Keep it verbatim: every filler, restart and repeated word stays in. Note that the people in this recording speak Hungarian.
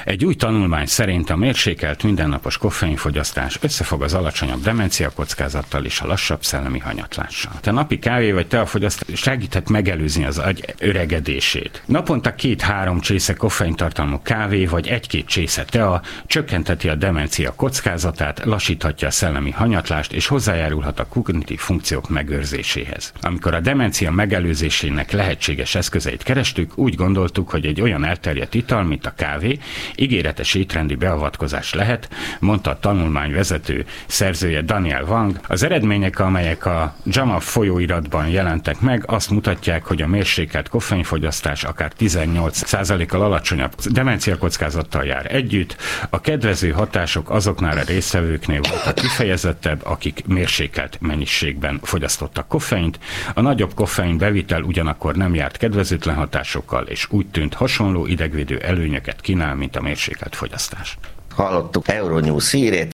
Egy új tanulmány szerint a mérsékelt mindennapos koffeinfogyasztás összefog az alacsonyabb demencia kockázattal és a lassabb szellemi hanyatlással. A napi kávé vagy teafogyasztás segíthet megelőzni az agy öregedését. Naponta két-három csésze koffeintartalmú kávé vagy egy-két csésze tea csökkenteti a demencia kockázatát, lassíthatja a szellemi hanyatlást és hozzájárulhat a kognitív funkciók megőrzéséhez. Amikor a demencia megelőzésének lehetséges eszközeit kerestük, úgy gondoltuk, hogy egy olyan elterjedt ital, mint a kávé, ígéretes étrendi beavatkozás lehet, mondta a tanulmány vezető szerzője Daniel Wang. Az eredmények, amelyek a JAMA folyóiratban jelentek meg, azt mutatják, hogy a mérsékelt koffeinfogyasztás akár tizennyolc százalékkal alacsonyabb demencia kockázattal jár együtt. A kedvező hatások azoknál a résztvevőknél voltak kifejezettebb, akik mérsékelt mennyiségben fogyasztottak koffeint. A nagyobb koffein bevitel ugyanakkor nem járt kedvezőtlen hatásokkal, és úgy tűnt hasonló idegvédő előnyöket kínál, mint a mérsékelt fogyasztás. Hallottuk Euronews hírét,